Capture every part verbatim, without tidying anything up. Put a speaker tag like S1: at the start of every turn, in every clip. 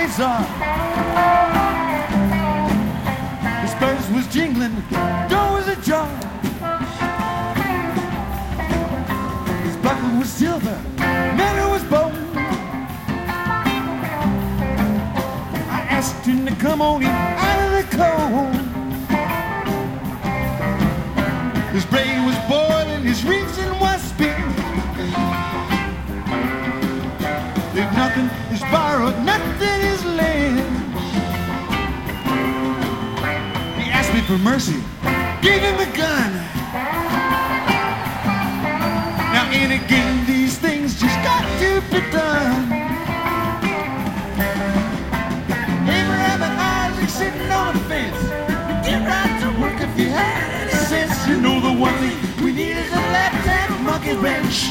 S1: always are. His bells was jingling, door was ajar. His buckle was silver, manner was bold. I asked him to come on in out of the cold. His brain was boiling, his reason was spent. If nothing is borrowed, nothing is lent. He asked me for mercy, gave him a gun. Now and again, these things just got to be done. Abraham and Isaac sitting on the fence. Get right to work if you had any sense. You know the one thing we need is a left-hand monkey wrench.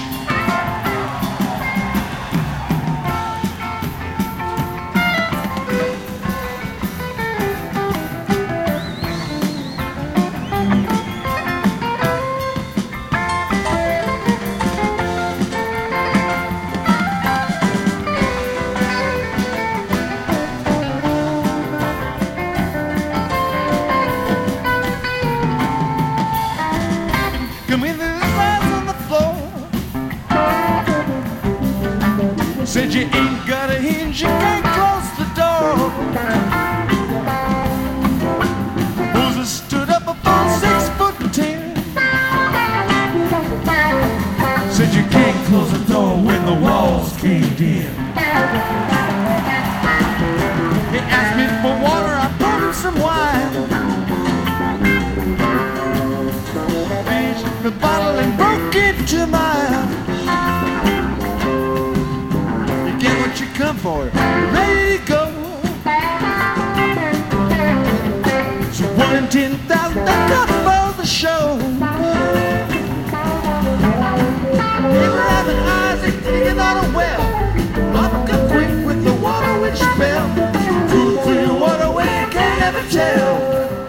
S1: Come in, there's eyes on the floor. Said you ain't got a hinge, you can't close the door. Moses stood up about six foot ten. Said you can't close the door when the walls caved in. He asked me for water, I brought him some wine. The bottle and broke into mine. You get what you come for, you're ready to go. So one in ten thousand, that's up for the show. Abraham and Isaac digging on a well. Up got quick with the water which fell. Through the waterway, you can't ever tell.